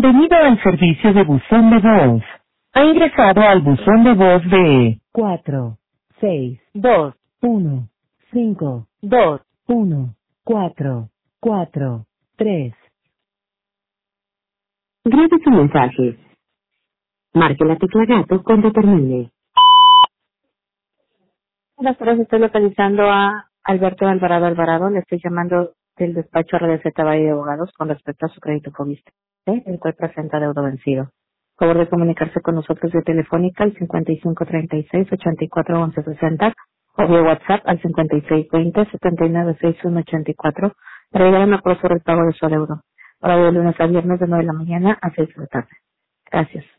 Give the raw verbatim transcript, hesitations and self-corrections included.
Bienvenido al servicio de buzón de voz. Ha ingresado al buzón de voz de cuatro, seis, dos, uno, cinco, dos, uno, cuatro, cuatro, tres. Grabe su mensaje. Marque la tecla gato cuando termine. Buenas tardes, estoy localizando a Alberto Alvarado Alvarado. Le estoy llamando del despacho R D Z Valle de Abogados con respecto a su crédito Fobiste, ¿eh? El cual presenta deuda vencido. Favor de comunicarse con nosotros vía telefónica al cincuenta y cinco treinta y seis, ochenta y cuatro once sesenta o vía WhatsApp al cincuenta y seis veinte, setenta y nueve sesenta y uno ochenta y cuatro para llegar a un acuerdo sobre el pago de su adeudo. Hora de lunes a viernes de nueve de la mañana a seis de la tarde. Gracias.